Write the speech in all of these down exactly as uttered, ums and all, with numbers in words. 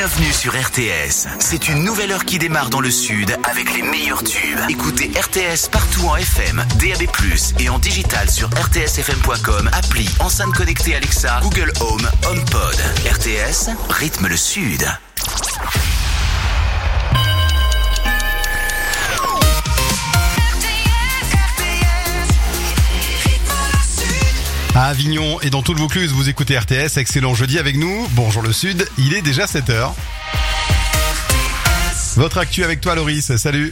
Bienvenue sur R T S. C'est une nouvelle heure qui démarre dans le sud avec les meilleurs tubes. Écoutez R T S partout en F M, D A B plus, et en digital sur r t s f m point com, appli, enceinte connectée Alexa, Google Home, HomePod. R T S, rythme le sud. À Avignon et dans tout le Vaucluse, vous écoutez R T S. Excellent jeudi avec nous. Bonjour le Sud, il est déjà sept heures. Votre actu avec toi Loris, salut.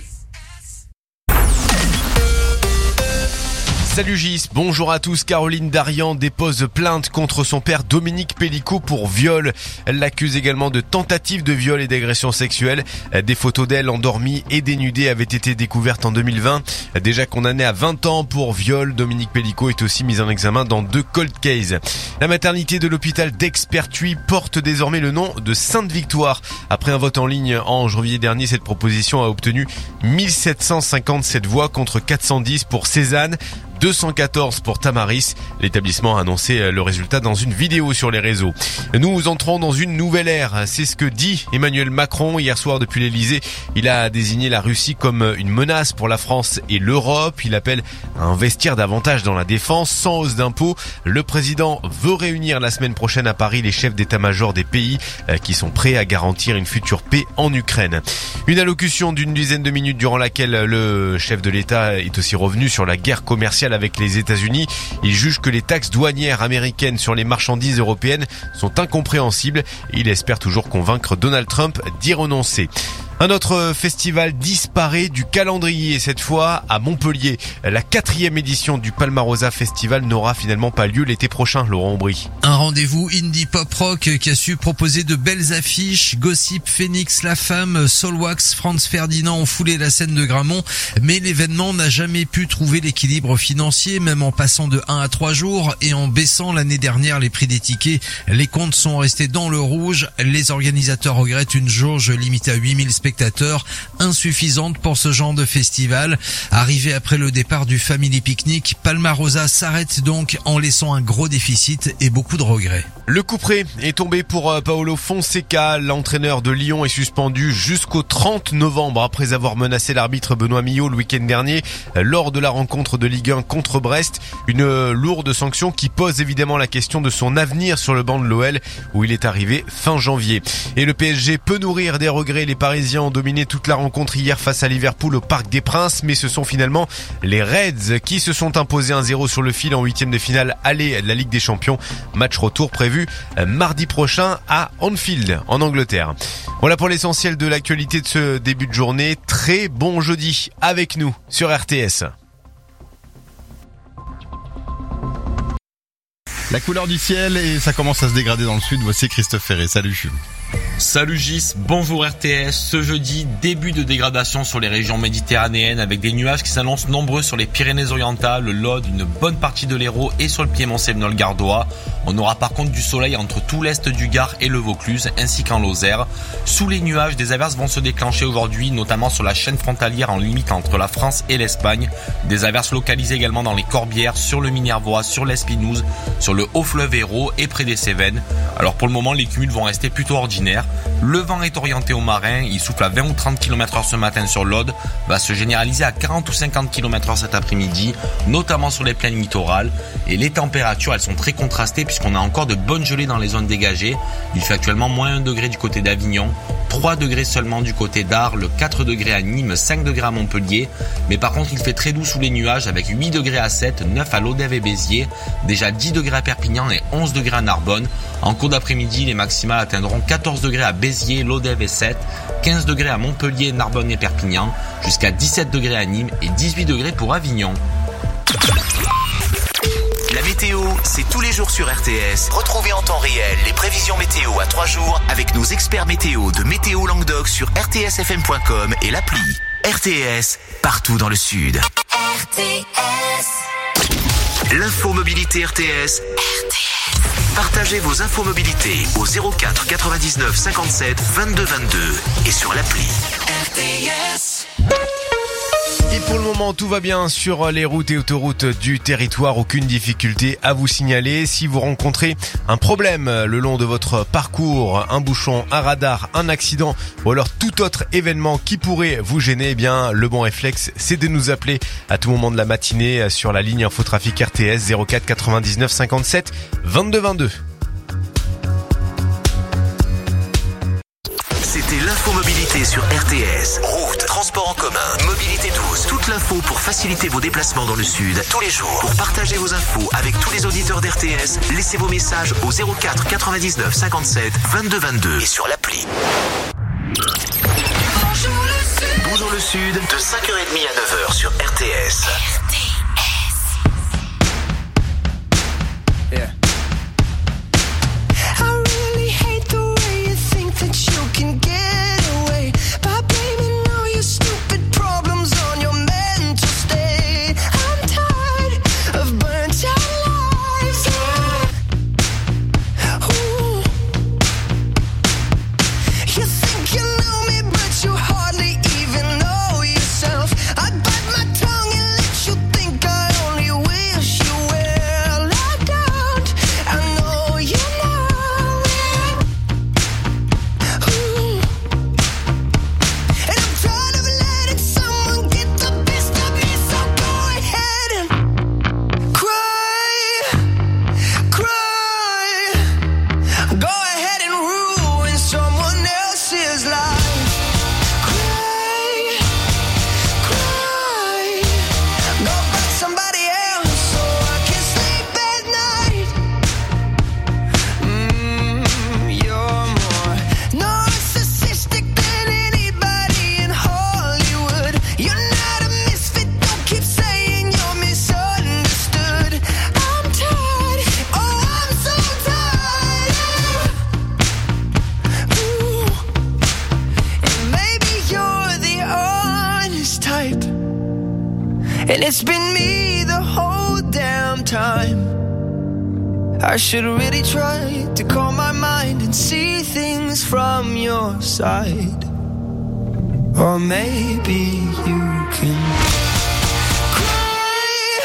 Salut Gis, bonjour à tous. Caroline Darian dépose plainte contre son père Dominique Pellicot pour viol. Elle l'accuse également de tentative de viol et d'agression sexuelle. Des photos d'elle endormie et dénudée avaient été découvertes en deux mille vingt. Déjà condamné à vingt ans pour viol, Dominique Pellicot est aussi mis en examen dans deux cold cases. La maternité de l'hôpital d'Aix-Pertuis porte désormais le nom de Sainte-Victoire. Après un vote en ligne en janvier dernier, cette proposition a obtenu mille sept cent cinquante-sept voix contre quatre cent dix pour Cézanne, deux cent quatorze pour Tamaris. L'établissement a annoncé le résultat dans une vidéo sur les réseaux. Nous entrons dans une nouvelle ère, c'est ce que dit Emmanuel Macron hier soir depuis l'Elysée. Il a désigné la Russie comme une menace pour la France et l'Europe. Il appelle à investir davantage dans la défense sans hausse d'impôts. Le président veut réunir la semaine prochaine à Paris les chefs d'état-major des pays qui sont prêts à garantir une future paix en Ukraine. Une allocution d'une dizaine de minutes durant laquelle le chef de l'État est aussi revenu sur la guerre commerciale avec les États-Unis. Il juge que les taxes douanières américaines sur les marchandises européennes sont incompréhensibles et il espère toujours convaincre Donald Trump d'y renoncer. Un autre festival disparaît du calendrier, cette fois à Montpellier. La quatrième édition du Palmarosa Festival n'aura finalement pas lieu l'été prochain, Laurent Aubry. Un rendez-vous indie pop rock qui a su proposer de belles affiches. Gossip, Phoenix, La Femme, Soulwax, Franz Ferdinand ont foulé la scène de Grammont. Mais l'événement n'a jamais pu trouver l'équilibre financier, même en passant de un à trois jours et en baissant l'année dernière les prix des tickets. Les comptes sont restés dans le rouge. Les organisateurs regrettent une jauge limitée à huit mille spectateurs. spectateurs, insuffisante pour ce genre de festival. Arrivé après le départ du Family Picnic, Palmarosa s'arrête donc en laissant un gros déficit et beaucoup de regrets. Le couperet est tombé pour Paolo Fonseca. L'entraîneur de Lyon est suspendu jusqu'au trente novembre après avoir menacé l'arbitre Benoît Millot le week-end dernier lors de la rencontre de Ligue un contre Brest. Une lourde sanction qui pose évidemment la question de son avenir sur le banc de l'O L où il est arrivé fin janvier. Et le P S G peut nourrir des regrets. Les Parisiens ont dominé toute la rencontre hier face à Liverpool au Parc des Princes, mais ce sont finalement les Reds qui se sont imposés un zéro sur le fil en huitième de finale aller de la Ligue des Champions. Match retour prévu mardi prochain à Anfield en Angleterre. Voilà pour l'essentiel de l'actualité de ce début de journée. Très bon jeudi avec nous sur R T S. La couleur du ciel et ça commence à se dégrader dans le sud. Voici Christophe Ferré. Salut. Salut Gis, bonjour R T S. Ce jeudi, début de dégradation sur les régions méditerranéennes avec des nuages qui s'annoncent nombreux sur les Pyrénées-Orientales, le Lot, une bonne partie de l'Hérault et sur le piémont sévenol gardois. On aura par contre du soleil entre tout l'est du Gard et le Vaucluse ainsi qu'en Lozère. Sous les nuages, des averses vont se déclencher aujourd'hui, notamment sur la chaîne frontalière en limite entre la France et l'Espagne. Des averses localisées également dans les Corbières, sur le Minervois, sur l'Espinouse, sur le haut-fleuve Hérault et près des Cévennes. Alors pour le moment, les cumuls vont rester plutôt ordinaires. Le vent est orienté au marin, il souffle à vingt ou trente kilomètres heure ce matin sur l'Aude, va se généraliser à quarante ou cinquante kilomètres heure cet après-midi, notamment sur les plaines littorales. Et les températures, elles sont très contrastées puisqu'on a encore de bonnes gelées dans les zones dégagées. Il fait actuellement moins un degré du côté d'Avignon, trois degrés seulement du côté d'Arles, quatre degrés à Nîmes, cinq degrés à Montpellier. Mais par contre, il fait très doux sous les nuages avec huit degrés à Sète, neuf à Lodève et Béziers, déjà dix degrés à Perpignan et onze degrés à Narbonne. En cours d'après-midi, les maximales atteindront quatorze degrés à Béziers, Lodève et Sète, quinze degrés à Montpellier, Narbonne et Perpignan, jusqu'à dix-sept degrés à Nîmes et dix-huit degrés pour Avignon. La météo, c'est tous les jours sur R T S. Retrouvez en temps réel les prévisions météo à trois jours avec nos experts météo de Météo Languedoc sur r t s f m point com et l'appli. R T S, partout dans le sud. R T S. L'info mobilité R T S. R T S. Partagez vos infos mobilité au zéro quatre quatre-vingt-dix-neuf cinquante-sept vingt-deux vingt-deux et sur l'appli. R T S. Et pour le moment, tout va bien sur les routes et autoroutes du territoire. Aucune difficulté à vous signaler. Si vous rencontrez un problème le long de votre parcours, un bouchon, un radar, un accident ou alors tout autre événement qui pourrait vous gêner, eh bien, le bon réflexe, c'est de nous appeler à tout moment de la matinée sur la ligne Infotrafic R T S zéro quatre quatre-vingt-dix-neuf cinquante-sept vingt-deux vingt-deux. C'était l'infomobilité sur R T S. Route, transport en commun, mobilité douce. Toute l'info pour faciliter vos déplacements dans le sud tous les jours. Pour partager vos infos avec tous les auditeurs d'R T S, laissez vos messages au zéro quatre quatre-vingt-dix-neuf cinquante-sept vingt-deux vingt-deux et sur l'appli. Bonjour le sud. Bonjour le sud de cinq heures trente à neuf heures sur R T S. R T S. Yeah. I really hate the way you think that you can get away by blaming all your stupid problems on your mental state. I'm tired of burnt out lives. Ooh. You think you know me, but you hardly even know yourself. I bite my tongue and let you think I only wish you well. I don't, I know you know it. Ooh. And I'm tired of letting someone get the best of me, so go ahead and cry, cry. Go ahead and ruin someone else's life. Cry, cry. Go find somebody else so I can sleep at night. Mmm, you're more narcissistic than anybody in Hollywood. You're not a misfit, don't keep saying you're misunderstood. I'm tired, oh I'm so tired. Ooh. And maybe you're the honest type, and it's been me the whole damn time. I should really try to calm my mind and see things from your side. Or maybe you can cry,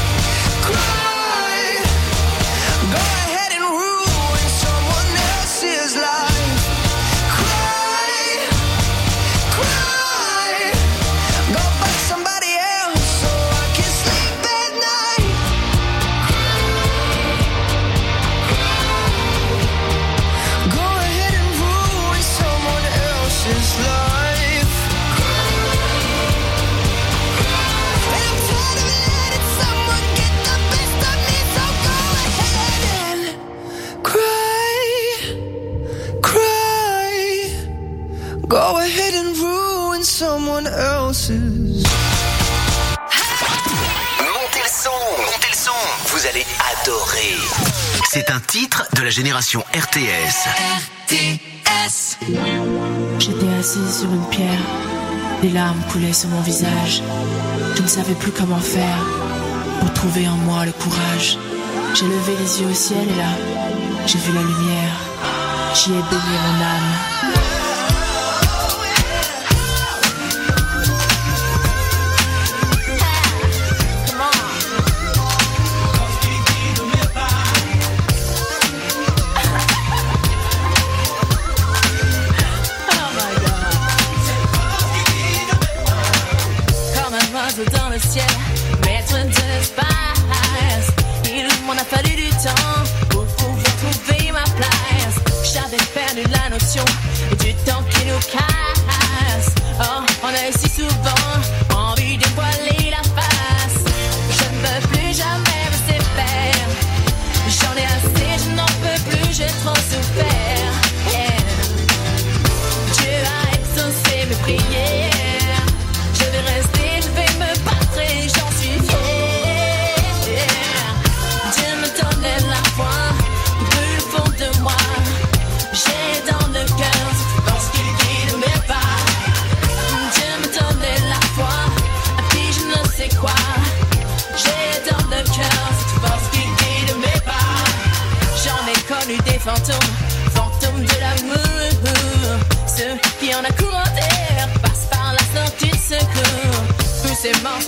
cry. Go ahead and ruin someone else's life. Cry, cry. Go find somebody else so I can sleep at night. Go ahead and ruin someone else's life. And I'm tired of letting someone get the best of me, so go ahead and cry, cry. Go ahead and ruin someone else's. Montez le son, montez le son. Vous allez adorer. C'est un titre de la génération R T S. R T S. J'étais assise sur une pierre, des larmes coulaient sur mon visage. Je ne savais plus comment faire pour trouver en moi le courage. J'ai levé les yeux au ciel et là, j'ai vu la lumière. J'y ai baigné mon âme. Comme un oiseau dans le ciel, maître de l'espace. Il m'en a fallu du temps pour pouvoir trouver ma place. J'avais perdu la notion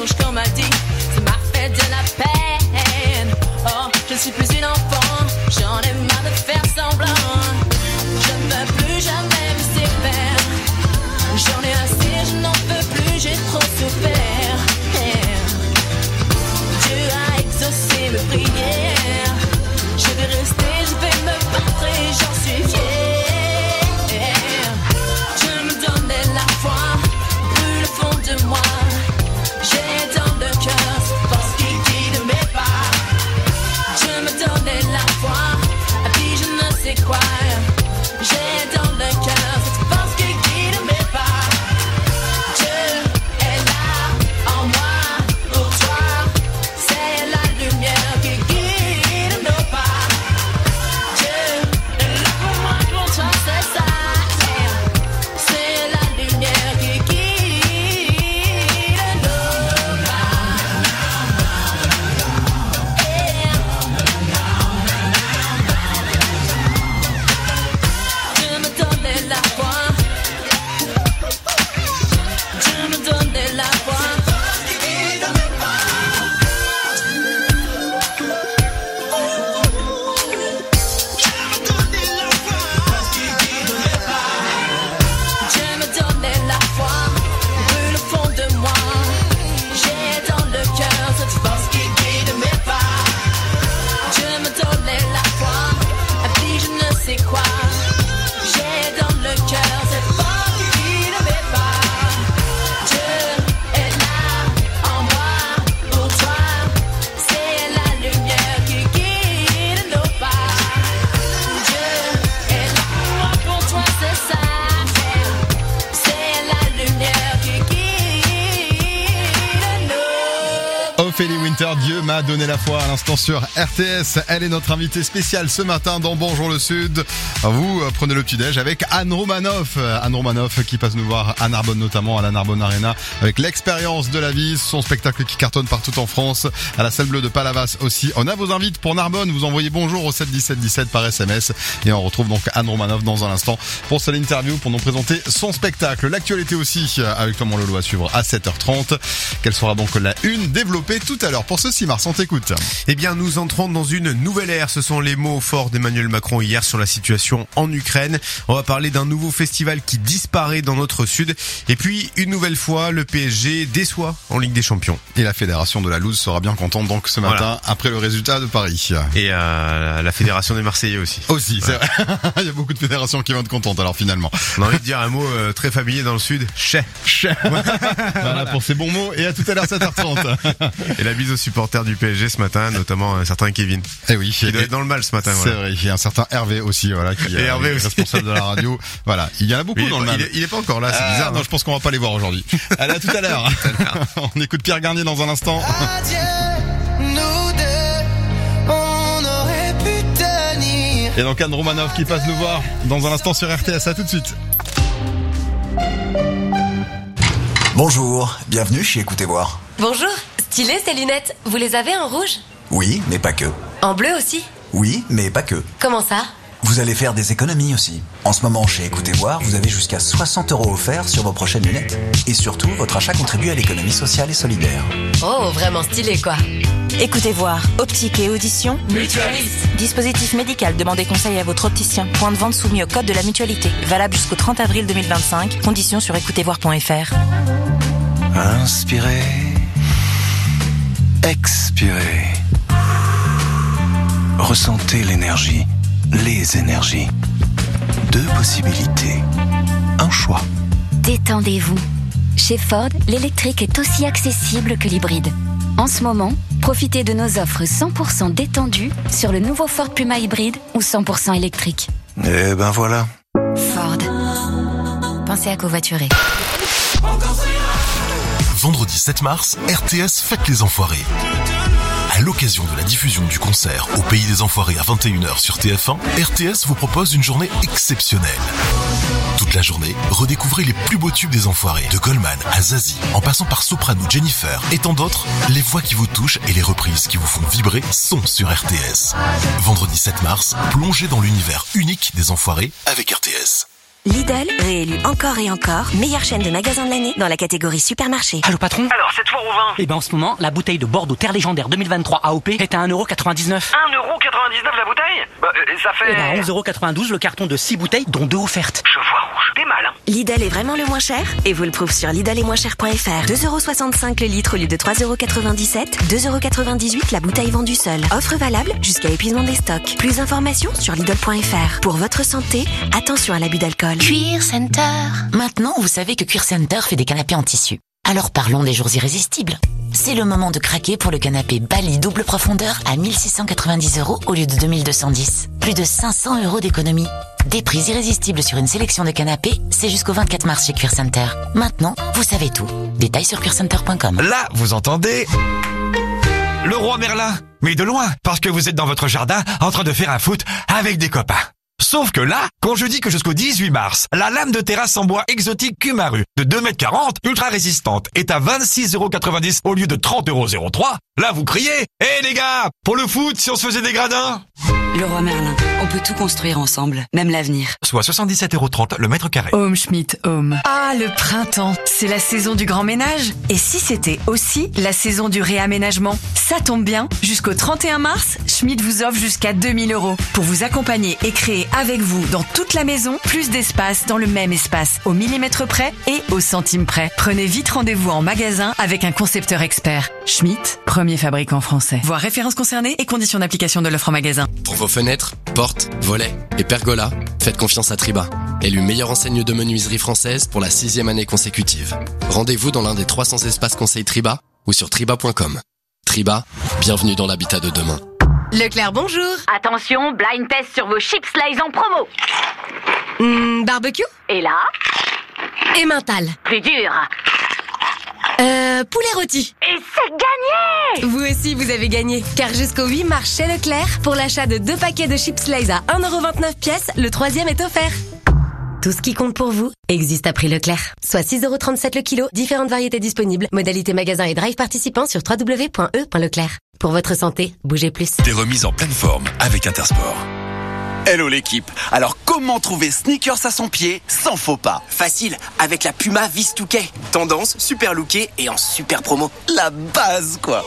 mensonge qu'on m'a dit, ça m'a fait de la peine. Oh, je ne suis plus une enfant, j'en ai marre de faire semblant. Je ne veux plus jamais me séparer. J'en ai assez, je n'en peux plus, j'ai trop souffert. Dieu a exaucé mes prières. Je vais rester, je vais me battre et j'en suis fière. Je me donnais la foi, brûle le fond de moi. J'ai dans le cœur cette force qui guide mes pas. Je me donnais la foi, et puis je ne sais quoi. J'ai dans le cœur cette force qui guide mes pas. Dieu est là en moi, pour toi. C'est la lumière qui guide nos pas. Dieu est là pour moi, pour toi, c'est ça. C'est la lumière qui guide nos pas. Je me donnais la foi. Je me donnais la foi. Je me donnais la foi, brûle le fond de moi. J'ai dans le cœur cette force qui guide mes pas. Je me donnais la foi, et puis je ne sais quoi. J'ai dans le cœur cette force qui guide mes pas. Dieu est là en moi, pour toi. C'est la lumière qui guide nos pas. Dieu est là pour moi, pour toi, c'est ça. C'est la lumière qui guide nos. Ophélie Winter, Dieu m'a donné la foi à l'instant sur R T S. Elle est notre invitée spéciale ce matin dans Bonjour le Sud. Vous euh, prenez le petit-déj avec Anne Romanoff. Anne Romanoff qui passe nous voir à Narbonne, notamment à la Narbonne Arena, avec l'expérience de la vie, son spectacle qui cartonne partout en France, à la Salle Bleue de Palavas aussi. On a vos invites pour Narbonne, vous envoyez bonjour au sept dix-sept dix-sept par S M S et on retrouve donc Anne Romanoff dans un instant pour cette interview, pour nous présenter son spectacle. L'actualité aussi avec Clément Lelot à suivre à sept heures trente. Quelle sera donc la une développée tout à l'heure pour ce six mars, on t'écoute. Eh bien, nous entrons dans une nouvelle ère. Ce sont les mots forts d'Emmanuel Macron hier sur la situation en Ukraine. On va parler d'un nouveau festival qui disparaît dans notre sud. Et puis, une nouvelle fois, le P S G déçoit en Ligue des Champions. Et la fédération de la loose sera bien contente donc ce matin, voilà, après le résultat de Paris. Et euh, la fédération des Marseillais aussi. Aussi, ouais. C'est vrai. Il y a beaucoup de fédérations qui vont être contentes alors finalement. On a envie de dire un mot euh, très familier dans le sud. Chais. Chais. Voilà pour ces bons mots et à tout à l'heure sept heures trente. Et la bise aux supporters du P S G ce matin, notamment un certain Kevin. Eh oui. Qui doit être dans le mal ce matin. C'est voilà. vrai. Il y a un certain Hervé aussi, voilà, qui est Hervé aussi. responsable de la radio. Voilà. Il y en a beaucoup Mais dans il, le mal. Il est, il est pas encore là, c'est ah, bizarre. Non, hein. je pense qu'on va pas les voir aujourd'hui. Allez, à tout à l'heure. On écoute Pierre Garnier dans un instant. Adieu, nous deux, on aurait pu tenir. Et donc Anne Romanoff qui passe nous voir dans un instant sur R T S. À tout de suite. Bonjour, bienvenue chez Écoutez Voir. Bonjour, stylé ces lunettes. Vous les avez en rouge? Oui, mais pas que. En bleu aussi? Oui, mais pas que. Comment ça? Vous allez faire des économies aussi. En ce moment, chez Écoutez Voir, vous avez jusqu'à soixante euros offerts sur vos prochaines lunettes. Et surtout, votre achat contribue à l'économie sociale et solidaire. Oh, vraiment stylé quoi. Écoutez Voir, optique et audition, Mutualise. Dispositif médical, demandez conseil à votre opticien. Point de vente soumis au code de la mutualité. Valable jusqu'au trente avril deux mille vingt-cinq. Conditions sur écoutez voir point f r. Inspirez. Expirez. Ressentez l'énergie. Les énergies. Deux possibilités. Un choix. Détendez-vous. Chez Ford, l'électrique est aussi accessible que l'hybride. En ce moment, profitez de nos offres cent pour cent détendues sur le nouveau Ford Puma hybride ou cent pour cent électrique. Eh ben voilà. Ford. Pensez à covoiturer. Vendredi sept mars, R T S fête les Enfoirés. À l'occasion de la diffusion du concert Au Pays des Enfoirés à vingt et une heures sur T F un, R T S vous propose une journée exceptionnelle. Toute la journée, redécouvrez les plus beaux tubes des Enfoirés, de Goldman à Zazie, en passant par Soprano, Jennifer et tant d'autres. Les voix qui vous touchent et les reprises qui vous font vibrer sont sur R T S. Vendredi sept mars, plongez dans l'univers unique des Enfoirés avec R T S. Lidl, réélu encore et encore, meilleure chaîne de magasins de l'année dans la catégorie supermarché. Allô patron? Alors, cette fois au vin. Eh ben en ce moment, la bouteille de Bordeaux Terre Légendaire deux mille vingt-trois A O P est à un euro quatre-vingt-dix-neuf. un euro quatre-vingt-dix-neuf la bouteille? Bah, euh, ça fait... Eh ben onze euros quatre-vingt-douze le carton de six bouteilles, dont deux offertes. Je vois rouge, t'es mal, hein. Lidl est vraiment le moins cher et vous le prouve sur lidl et moins cher point f r. deux euros soixante-cinq le litre au lieu de trois euros quatre-vingt-dix-sept, deux euros quatre-vingt-dix-huit la bouteille vendue seule. Offre valable jusqu'à épuisement des stocks. Plus d'informations sur lidl point f r. Pour votre santé, attention à l'abus d'alcool. Cuir Center. Maintenant, vous savez que Cuir Center fait des canapés en tissu. Alors parlons des jours irrésistibles. C'est le moment de craquer pour le canapé Bali double profondeur à mille six cent quatre-vingt-dix euros au lieu de deux mille deux cent dix. Plus de cinq cents euros d'économie. Des prix irrésistibles sur une sélection de canapés, c'est jusqu'au vingt-quatre mars chez Cuir Center. Maintenant, vous savez tout. Détails sur cuir center point com. Là, vous entendez le roi Merlin, mais de loin, parce que vous êtes dans votre jardin en train de faire un foot avec des copains. Sauf que là, quand je dis que jusqu'au dix-huit mars, la lame de terrasse en bois exotique Kumaru de deux mètres quarante, ultra résistante, est à vingt-six euros quatre-vingt-dix au lieu de trente euros zéro trois, là vous criez « Hé les gars, pour le foot si on se faisait des gradins !» Leroy Merlin, on peut tout construire ensemble, même l'avenir. Soit soixante-dix-sept euros trente le mètre carré. Home Schmidt Home. Ah, le printemps, c'est la saison du grand ménage. Et si c'était aussi la saison du réaménagement? Ça tombe bien, jusqu'au trente et un mars, Schmidt vous offre jusqu'à deux mille euros pour vous accompagner et créer avec vous dans toute la maison plus d'espace dans le même espace, au millimètre près et au centime près. Prenez vite rendez-vous en magasin avec un concepteur expert. Schmidt, premier fabricant français. Voir références concernées et conditions d'application de l'offre en magasin. Pour vos fenêtres, portes, volets et pergolas, faites confiance à Triba, élu meilleure enseigne de menuiserie française pour la sixième année consécutive. Rendez-vous dans l'un des trois cents espaces conseils Triba ou sur triba point com. Triba, bienvenue dans l'habitat de demain. Leclerc, bonjour. Attention, blind test sur vos chips Lays en promo. Mmh, barbecue. Et là? Et mental. Plus dur. Euh, poulet rôti. Et c'est gagné! Vous aussi, vous avez gagné. Car jusqu'au huit mars chez Leclerc, pour l'achat de deux paquets de chips Lays à un euro vingt-neuf pièces, le troisième est offert. Tout ce qui compte pour vous existe à prix Leclerc. Soit six euros trente-sept le kilo, différentes variétés disponibles, modalité magasin et drive participant sur w w w point e point leclerc. Pour votre santé, bougez plus. Des remises en pleine forme avec Intersport. Hello l'équipe. Alors comment trouver sneakers à son pied sans faux pas? Facile, avec la Puma Vis deux K. Tendance, super lookée et en super promo. La base quoi.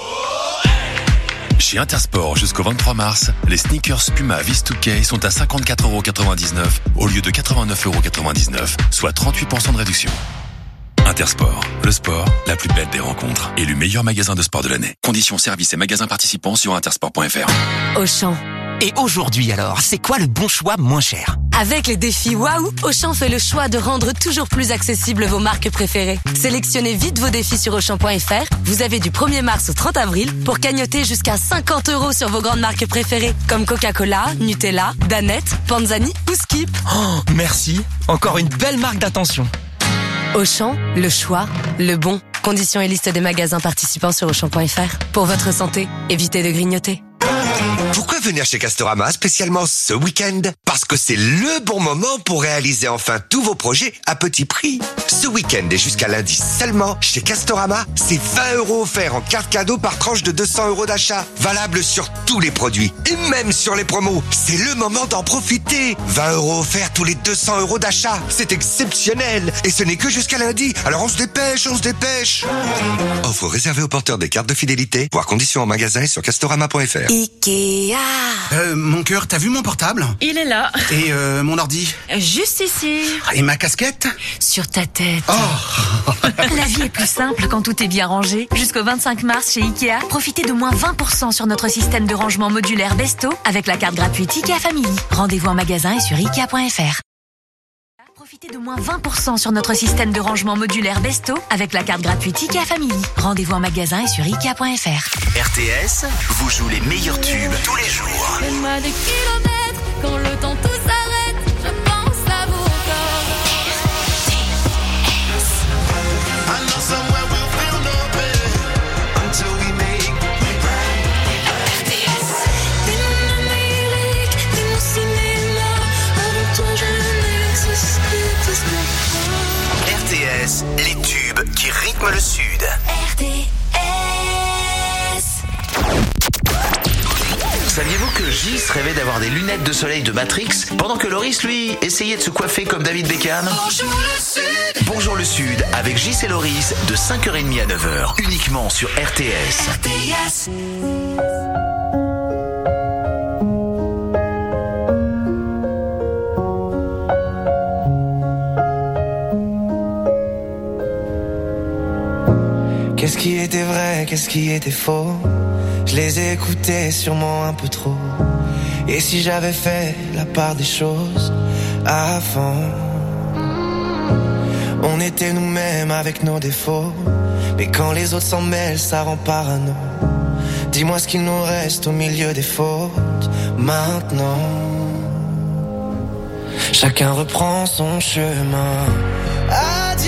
Chez Intersport, jusqu'au vingt-trois mars, les sneakers Puma Vis deux K sont à cinquante-quatre euros quatre-vingt-dix-neuf au lieu de quatre-vingt-neuf euros quatre-vingt-dix-neuf, soit trente-huit pour cent de réduction. Intersport, le sport, la plus belle des rencontres. Élu meilleur magasin de sport de l'année. Conditions, services et magasins participants sur intersport point f r. Auchan. Et aujourd'hui alors, c'est quoi le bon choix moins cher? Avec les défis Waouh, Auchan fait le choix de rendre toujours plus accessibles vos marques préférées. Sélectionnez vite vos défis sur auchan point f r. Vous avez du premier mars au trente avril pour cagnotter jusqu'à cinquante euros sur vos grandes marques préférées, comme Coca-Cola, Nutella, Danette, Panzani ou Skip. Oh, merci. Encore une belle marque d'attention. Auchan, le choix, le bon. Conditions et liste des magasins participants sur auchan point f r. Pour votre santé, évitez de grignoter. Pourquoi venir chez Castorama spécialement ce week-end? Parce que c'est le bon moment pour réaliser enfin tous vos projets à petit prix. Ce week-end et jusqu'à lundi seulement, chez Castorama, c'est vingt euros offerts en carte cadeau par tranche de deux cents euros d'achat. Valable sur tous les produits et même sur les promos. C'est le moment d'en profiter. vingt euros offerts tous les deux cents euros d'achat. C'est exceptionnel. Et ce n'est que jusqu'à lundi. Alors on se dépêche, on se dépêche. Offre réservée aux porteurs des cartes de fidélité. Voir conditions en magasin et sur castorama point f r. Ikea. Euh, mon cœur, t'as vu mon portable? Il est là. Et euh, mon ordi? Juste ici. Et ma casquette? Sur ta tête. Oh. La vie est plus simple quand tout est bien rangé. Jusqu'au vingt-cinq mars chez Ikea, profitez de moins vingt pour cent sur notre système de rangement modulaire Besto avec la carte gratuite Ikea Family. Rendez-vous en magasin et sur ikea point f r. Profitez de moins vingt pour cent sur notre système de rangement modulaire Besto avec la carte gratuite Ikea Family. Rendez-vous en magasin et sur ikea point f r. R T S vous joue les meilleurs tubes tous les jours. Fais-moi des kilomètres quand le temps tout s'arrête. Je pense à vous encore. I know somewhere we'll feel no pain until we make R T S. T'es mon Amérique, t'es mon cinéma. Avec toi je n'existe plus. R T S, les tubes qui rythment le Sud. R T S. Saviez-vous que Gis rêvait d'avoir des lunettes de soleil de Matrix, pendant que Loris, lui, essayait de se coiffer comme David Beckham. Bonjour le Sud. Bonjour le Sud, avec Gis et Loris, de cinq heures trente à neuf heures, uniquement sur R T S. R T S. Qu'est-ce qui était vrai, qu'est-ce qui était faux? Je les ai écoutés sûrement un peu trop. Et si j'avais fait la part des choses avant? On était nous-mêmes avec nos défauts, mais quand les autres s'en mêlent, ça rend parano. Dis-moi ce qu'il nous reste au milieu des fautes maintenant. Chacun reprend son chemin. Adieu.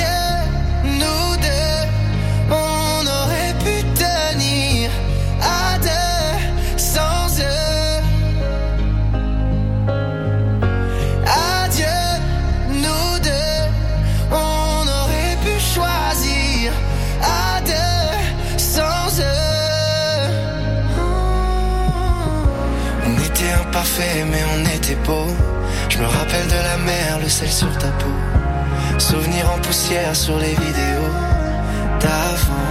Parfait, mais on était beau. Je me rappelle de la mer, le sel sur ta peau. Souvenirs en poussière sur les vidéos d'avant.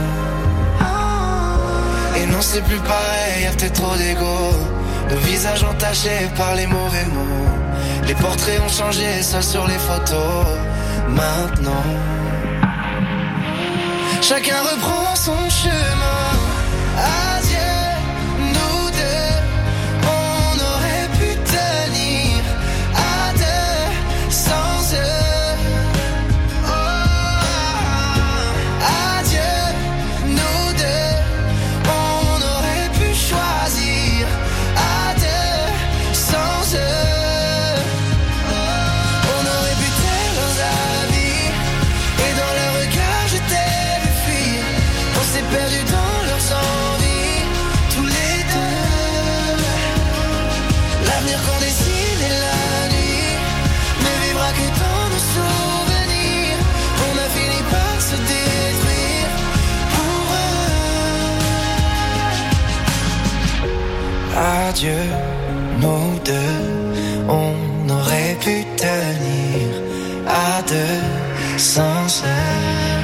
Et non, c'est plus pareil, y'a peut-être trop d'ego. Nos visages entachés par les mauvais mots. Les portraits ont changé, seuls sur les photos. Maintenant, chacun reprend son chemin. Adieu. Adieu, nous deux, on aurait pu tenir à deux sans elle.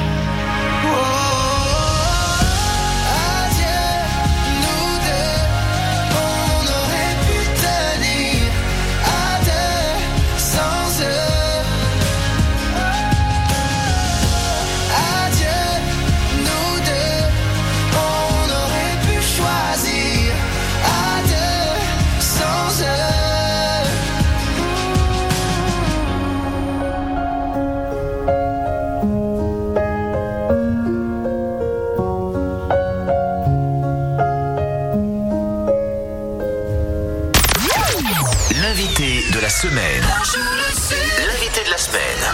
Semaine. L'invité de la semaine.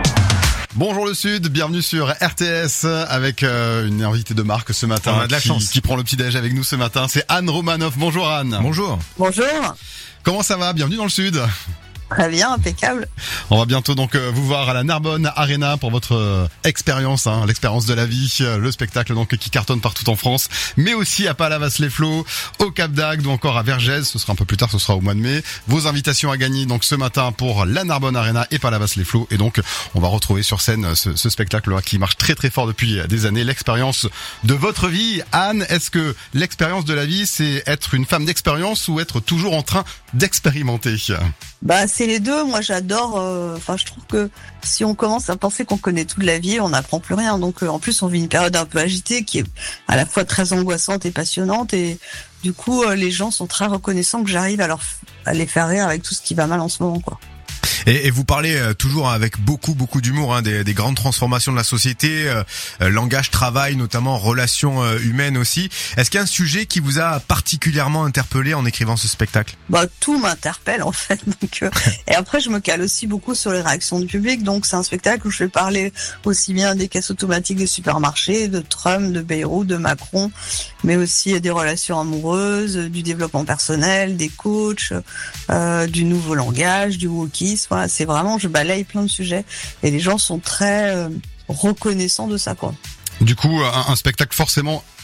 Bonjour le Sud, bienvenue sur R T S avec euh, une invitée de marque ce matin. On a de la qui, chance. qui prend le petit-déj avec nous ce matin. C'est Anne Romanoff. Bonjour Anne. Bonjour. Bonjour. Comment ça va? Bienvenue dans le Sud. Très bien, impeccable. On va bientôt donc euh, vous voir à la Narbonne Arena pour votre euh, expérience, hein, l'expérience de la vie, euh, le spectacle donc qui cartonne partout en France, mais aussi à Palavas-les-Flots, au Cap d'Agde ou encore à Vergès. Ce sera un peu plus tard, ce sera au mois de mai. Vos invitations à gagner donc ce matin pour la Narbonne Arena et Palavas-les-Flots. Et donc on va retrouver sur scène ce, ce spectacle là qui marche très très fort depuis des années. L'expérience de votre vie, Anne. Est-ce que l'expérience de la vie, c'est être une femme d'expérience ou être toujours en train d'expérimenter? Bah c'est les deux. Moi j'adore. Enfin euh, je trouve que si on commence à penser qu'on connaît toute la vie, on n'apprend plus rien. Donc euh, en plus on vit une période un peu agitée qui est à la fois très angoissante et passionnante. Et du coup euh, les gens sont très reconnaissants que j'arrive à leur à les faire rire avec tout ce qui va mal en ce moment, quoi. Et, et vous parlez euh, toujours avec beaucoup beaucoup d'humour hein, des, des grandes transformations de la société, euh, euh, langage, travail, notamment relations euh, humaines aussi. Est-ce qu'il y a un sujet qui vous a particulièrement interpellé en écrivant ce spectacle? Bah tout m'interpelle en fait. Donc, euh, et après je me cale aussi beaucoup sur les réactions du public. Donc c'est un spectacle où je vais parler aussi bien des caisses automatiques des supermarchés, de Trump, de Bayrou, de Macron, mais aussi des relations amoureuses, du développement personnel, des coachs, euh, du nouveau langage, du wokisme. Voilà, c'est vraiment, je balaye plein de sujets et les gens sont très euh, reconnaissants de ça, quoi. Du coup, un, un spectacle forcément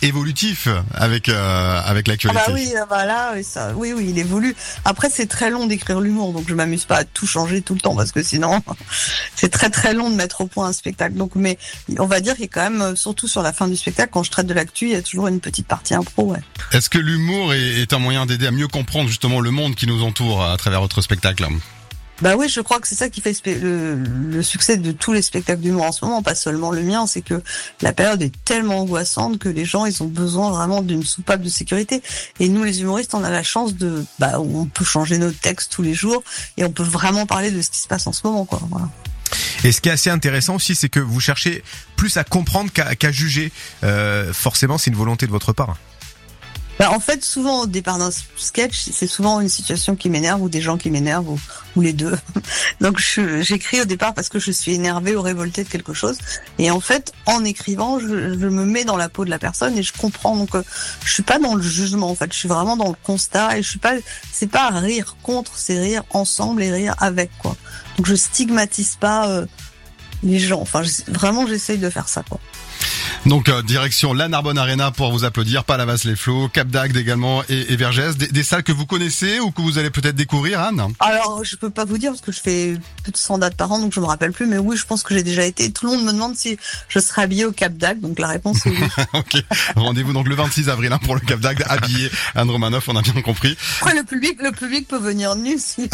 évolutif avec euh, avec l'actualité. Ah bah oui, voilà, oui, ça, oui, oui, il évolue. Après, c'est très long d'écrire l'humour, donc je m'amuse pas à tout changer tout le temps parce que sinon, c'est très très long de mettre au point un spectacle. Donc, mais on va dire qu'il y a quand même, surtout sur la fin du spectacle, quand je traite de l'actu, il y a toujours une petite partie impro. Ouais. Est-ce que l'humour est, est un moyen d'aider à mieux comprendre justement le monde qui nous entoure à travers votre spectacle? Bah oui, je crois que c'est ça qui fait le, le succès de tous les spectacles d'humour en ce moment, pas seulement le mien, c'est que la période est tellement angoissante que les gens, ils ont besoin vraiment d'une soupape de sécurité. Et nous, les humoristes, on a la chance de, bah, on peut changer nos textes tous les jours et on peut vraiment parler de ce qui se passe en ce moment, quoi. Voilà. Et ce qui est assez intéressant aussi, c'est que vous cherchez plus à comprendre qu'à, qu'à juger. Euh, forcément, c'est une volonté de votre part. Bah, en fait, souvent, au départ d'un sketch, c'est souvent une situation qui m'énerve ou des gens qui m'énervent ou, ou les deux. Donc, je, j'écris au départ parce que je suis énervée ou révoltée de quelque chose. Et en fait, en écrivant, je, je me mets dans la peau de la personne et je comprends. Donc, euh, je suis pas dans le jugement, en fait. Je suis vraiment dans le constat et je suis pas, c'est pas rire contre, c'est rire ensemble et rire avec, quoi. Donc, je stigmatise pas, euh, les gens. Enfin, je, vraiment, j'essaye de faire ça, quoi. Donc euh, direction la Narbonne Arena pour vous applaudir, Palavas-les-Flots, Cap d'Agde également et, et Vergès. Des, des salles que vous connaissez ou que vous allez peut-être découvrir, Anne? Alors je peux pas vous dire parce que je fais plus de cent dates par an donc je me rappelle plus, mais oui je pense que j'ai déjà été. Tout le monde me demande si je serai habillée au Cap d'Agde, donc la réponse est oui. Ok, rendez-vous donc le vingt-six avril hein, pour le Cap d'Agde, habillé Anne Romanoff, on a bien compris. Après le public, le public peut venir nu si.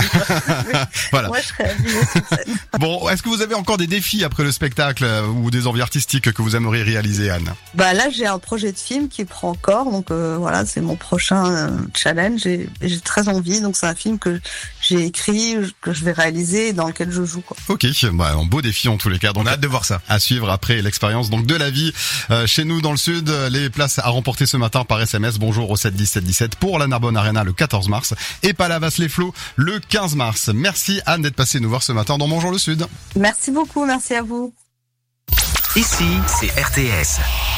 Voilà. Moi je serai habillée sur scène. Bon, est-ce que vous avez encore des défis après le spectacle euh, ou des envies artistiques que vous aimeriez réaliser, Anne? Bah là j'ai un projet de film qui prend corps, donc euh, voilà c'est mon prochain euh, challenge et, et j'ai très envie. Donc c'est un film que j'ai écrit, que je vais réaliser et dans lequel je joue, quoi. Ok, bah, un beau défi en tous les cas. Donc, on a hâte de voir ça. À suivre après l'expérience donc de la vie euh, chez nous dans le sud. Les places à remporter ce matin par S M S. Bonjour au sept dix sept dix-sept pour la Narbonne Arena le quatorze mars et Palavas-les-Flots le quinze mars. Merci Anne d'être passée nous voir ce matin dans Bonjour le Sud. Merci beaucoup, merci à vous. Ici, c'est R T S.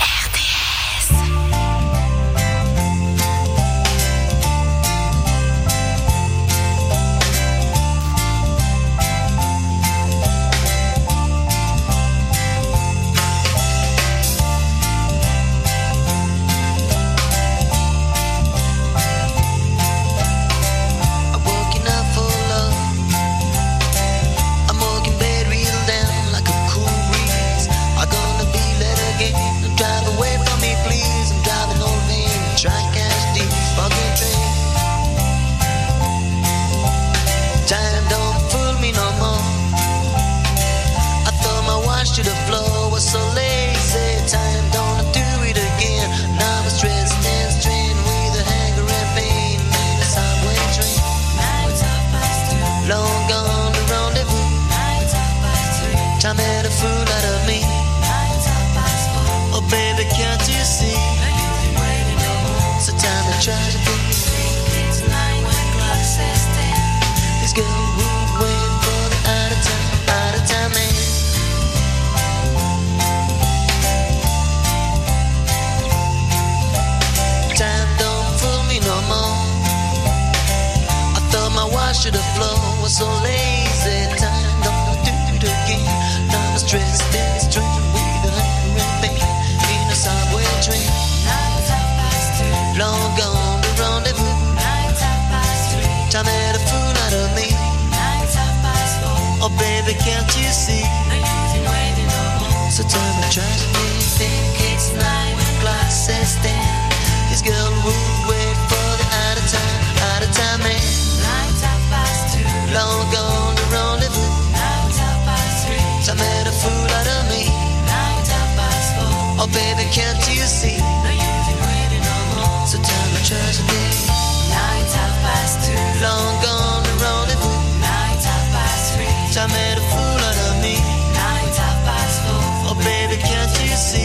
To the floor was so lazy. Time don't do it again. Now I'm stressed and strained with a hanger and pain in a subway train. Long gone the rendezvous. Time had a fool out of me. Oh baby, can't you see? So time to try to be. This girl would wait for the out of time, out of time man. To the floor was so lazy. Time don't do it again. Now I'm stressed and strained with a hanger and pain in a subway train. Long gone the rendezvous. Time had a fool out of me. Oh baby, can't you see? So tell me, try to make think it's nine o'clock. Says then this girl would wait for the out of time, out of time man. Long gone the rendezvous. Time made a fool out of me. Oh baby, can't you see? So time to try to be. Long gone the rendezvous. Time made a fool out of me. Oh baby, can't you see?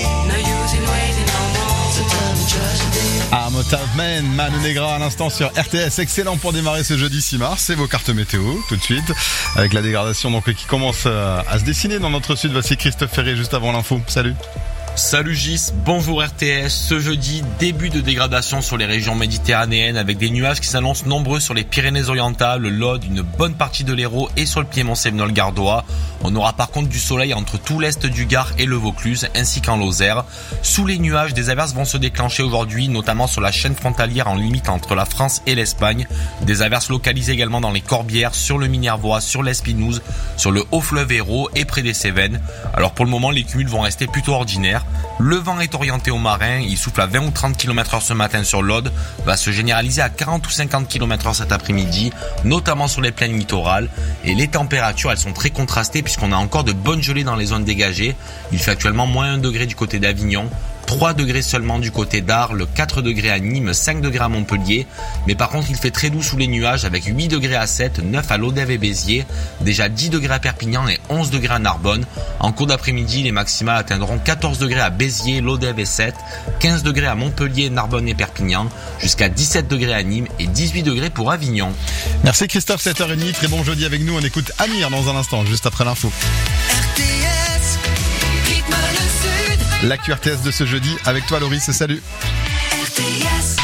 So time to try to be. Ah, Motav Man, Manu Negra à l'instant sur R T S, excellent pour démarrer ce jeudi six mars, c'est vos cartes météo tout de suite, avec la dégradation donc qui commence à se dessiner dans notre sud. Voici Christophe Ferré juste avant l'info, salut. Salut Gis, bonjour R T S. Ce jeudi, début de dégradation sur les régions méditerranéennes avec des nuages qui s'annoncent nombreux sur les Pyrénées-Orientales, le Lot, une bonne partie de l'Hérault et sur le piémont sévenol gardois. On aura par contre du soleil entre tout l'est du Gard et le Vaucluse ainsi qu'en Lozère. Sous les nuages, des averses vont se déclencher aujourd'hui, notamment sur la chaîne frontalière en limite entre la France et l'Espagne. Des averses localisées également dans les Corbières, sur le Minervois, sur l'Espinouse, sur le haut-fleuve Hérault et près des Cévennes. Alors pour le moment, les cumuls vont rester plutôt ordinaires. Le vent est orienté au marin, il souffle à vingt ou trente kilomètres heure ce matin sur l'Aude, va se généraliser à quarante ou cinquante kilomètres heure cet après-midi, notamment sur les plaines littorales. Et les températures, elles sont très contrastées puisqu'on a encore de bonnes gelées dans les zones dégagées. Il fait actuellement moins un degré du côté d'Avignon, trois degrés seulement du côté d'Arles, quatre degrés à Nîmes, cinq degrés à Montpellier. Mais par contre, il fait très doux sous les nuages avec huit degrés à Sète, neuf à Lodève et Béziers, déjà dix degrés à Perpignan et onze degrés à Narbonne. En cours d'après-midi, les maximales atteindront quatorze degrés à Béziers, Lodève et Sète, quinze degrés à Montpellier, Narbonne et Perpignan, jusqu'à dix-sept degrés à Nîmes et dix-huit degrés pour Avignon. Merci Christophe, sept heures trente, très bon jeudi avec nous. On écoute Amir dans un instant, juste après l'info. L'actu R T S de ce jeudi avec toi Loris, salut. R T S.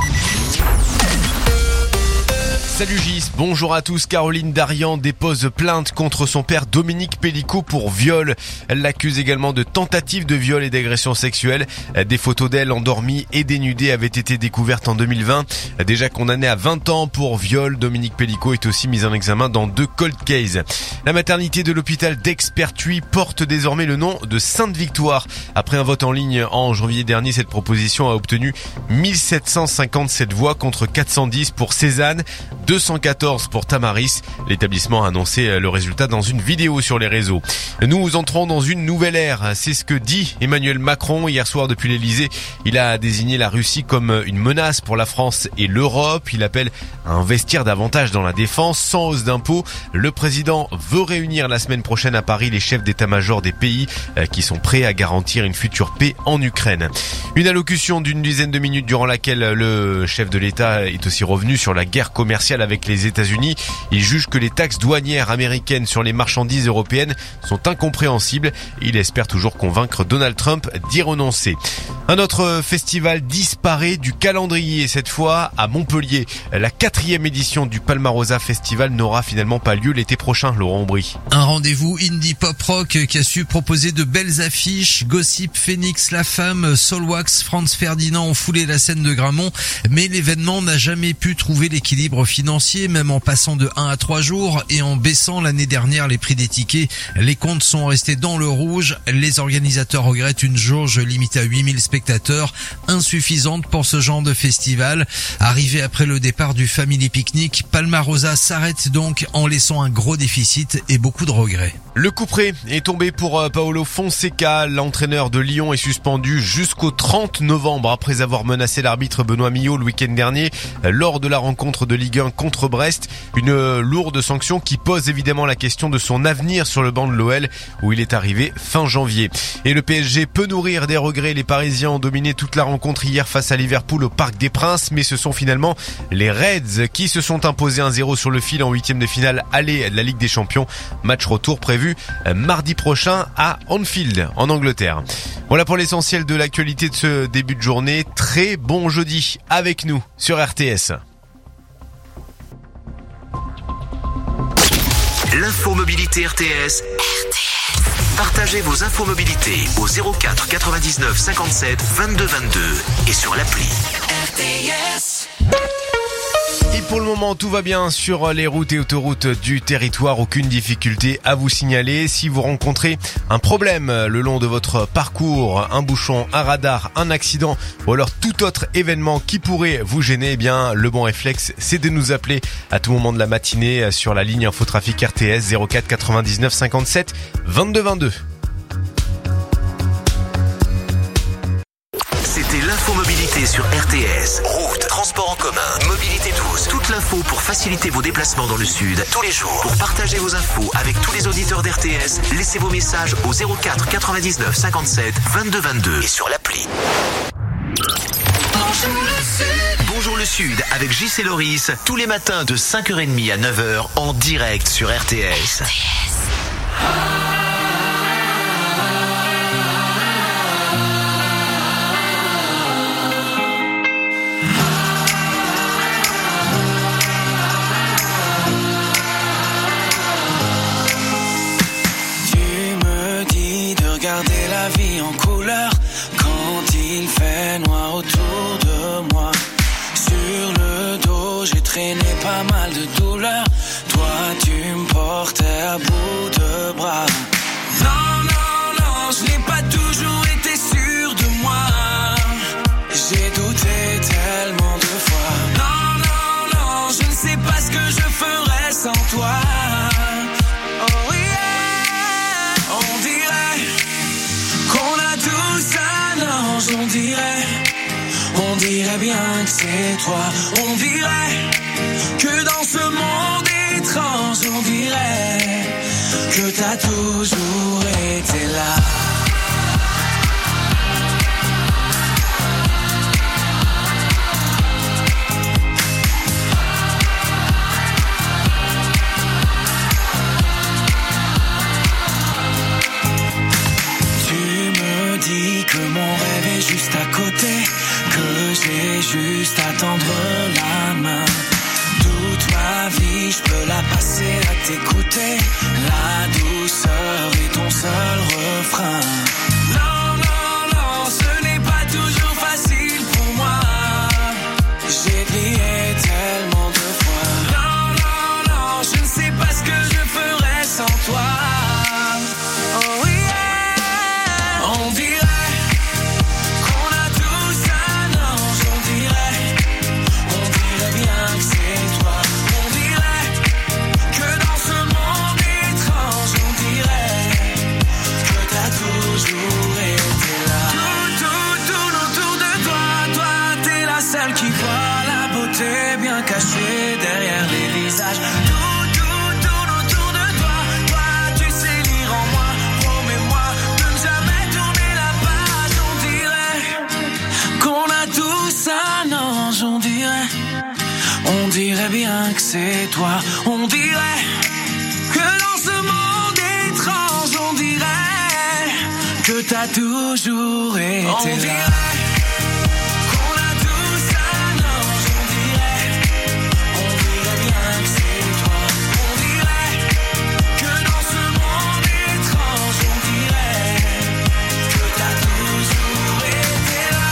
Salut Gis, bonjour à tous. Caroline Darian dépose plainte contre son père Dominique Pellicot pour viol. Elle l'accuse également de tentative de viol et d'agression sexuelle. Des photos d'elle endormie et dénudée avaient été découvertes en deux mille vingt. Déjà condamné à vingt ans pour viol, Dominique Pellicot est aussi mis en examen dans deux cold cases. La maternité de l'hôpital d'Aix-Pertuis porte désormais le nom de Sainte-Victoire. Après un vote en ligne en janvier dernier, cette proposition a obtenu mille sept cent cinquante-sept voix contre quatre cent dix pour Cézanne, deux cent quatorze pour Tamaris. L'établissement a annoncé le résultat dans une vidéo sur les réseaux. Nous entrons dans une nouvelle ère, c'est ce que dit Emmanuel Macron hier soir depuis l'Elysée. Il a désigné la Russie comme une menace pour la France et l'Europe. Il appelle à investir davantage dans la défense sans hausse d'impôts. Le président veut réunir la semaine prochaine à Paris les chefs d'état-major des pays qui sont prêts à garantir une future paix en Ukraine. Une allocution d'une dizaine de minutes durant laquelle le chef de l'État est aussi revenu sur la guerre commerciale avec les États-Unis. Il juge que les taxes douanières américaines sur les marchandises européennes sont incompréhensibles. Il espère toujours convaincre Donald Trump d'y renoncer. Un autre festival disparaît du calendrier, cette fois à Montpellier. La quatrième édition du Palmarosa Festival n'aura finalement pas lieu l'été prochain, Laurent Aubry. Un rendez-vous indie pop rock qui a su proposer de belles affiches. Gossip, Phoenix, La Femme, Soulwax, Franz Ferdinand ont foulé la scène de Grammont, mais l'événement n'a jamais pu trouver l'équilibre financier, même en passant de un à trois jours et en baissant l'année dernière les prix des tickets. Les comptes sont restés dans le rouge. Les organisateurs regrettent une jauge limitée à huit mille spectateurs, insuffisante pour ce genre de festival. Arrivé après le départ du Family Picnic, Palmarosa s'arrête donc en laissant un gros déficit et beaucoup de regrets. Le coup près est tombé pour Paolo Fonseca. L'entraîneur de Lyon est suspendu jusqu'au trente novembre après avoir menacé l'arbitre Benoît Millot le week-end dernier lors de la rencontre de Ligue un contre Brest. Une lourde sanction qui pose évidemment la question de son avenir sur le banc de l'O L où il est arrivé fin janvier. Et le P S G peut nourrir des regrets. Les Parisiens ont dominé toute la rencontre hier face à Liverpool au Parc des Princes, mais ce sont finalement les Reds qui se sont imposés un zéro sur le fil en huitième de finale aller de la Ligue des Champions. Match retour prévu mardi prochain à Anfield en Angleterre. Voilà pour l'essentiel de l'actualité de ce début de journée. Très bon jeudi avec nous sur R T S. L'info mobilité R T S. R T S. Partagez vos infos mobilité au zéro quatre quatre-vingt-dix-neuf cinquante-sept vingt-deux vingt-deux et sur l'appli. R T S. Et pour le moment, tout va bien sur les routes et autoroutes du territoire. Aucune difficulté à vous signaler. Si vous rencontrez un problème le long de votre parcours, un bouchon, un radar, un accident ou alors tout autre événement qui pourrait vous gêner, eh bien, le bon réflexe, c'est de nous appeler à tout moment de la matinée sur la ligne Infotrafic R T S zéro quatre quatre-vingt-dix-neuf cinquante-sept vingt-deux vingt-deux. C'était l'infomobilité sur R T S. Route, transport en commun, mobilité douce. Toute l'info pour faciliter vos déplacements dans le sud tous les jours. Pour partager vos infos avec tous les auditeurs d'R T S, laissez vos messages au zéro quatre quatre-vingt-dix-neuf cinquante-sept vingt-deux vingt-deux et sur l'appli. Bonjour le Sud. Bonjour le Sud avec Gis et Loris tous les matins de cinq heures trente à neuf heures en direct sur R T S. R T S. entraîné pas mal de douleurs. Toi tu me portais à bout de bras. Non, non, non, je n'ai pas toujours été sûr de moi. J'ai douté tellement de fois. Non, non, non, je ne sais pas ce que je ferais sans toi. Oh yeah, on dirait qu'on a tous un ange, on dirait. On dirait bien que c'est toi. On dirait que dans ce monde étrange, on dirait que t'as toujours été là. Dis que mon rêve est juste à côté, que j'ai juste à tendre la main. Toute ma vie, je peux la passer à t'écouter. La douceur est ton seul refrain. Non, non, non, ce n'est pas toujours facile pour moi. J'ai plié tellement de fois. Non, non, non, je ne sais pas ce que je ferais sans toi. Oh oui. On dirait qu'on a tous un ange, on dirait, on dirait bien que c'est toi. On dirait que dans ce monde étrange, on dirait que t'as toujours été là. Tout, tout, tout autour de toi, toi t'es la seule qui voit la beauté bien cachée derrière les visages. Tout, tout, tout autour de toi, toi tu sais lire en moi, promets-moi de ne jamais tourner la page. On dirait qu'on a tous un ange, on dirait, on dirait bien que c'est toi. On dirait que dans ce monde étrange, on dirait que t'as toujours été on là. Dirait qu'on a tous un ange, on dirait, on dirait bien que c'est toi. On dirait que dans ce monde étrange, on dirait que t'as toujours été là.